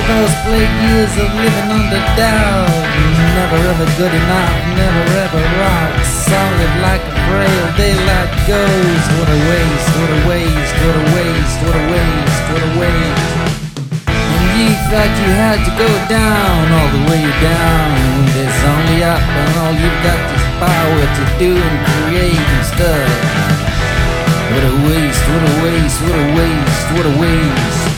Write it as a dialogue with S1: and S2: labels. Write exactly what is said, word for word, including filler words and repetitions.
S1: those plague years of living under doubt. Never ever good enough, never ever rock solid like a frail daylight goes. What a waste, what a waste, what a waste, what a waste, what a waste. And you thought you had to go down, all the way down. There's only up, and all you've got is power to do and create and stuff. What a waste, what a waste, what a waste, what a waste.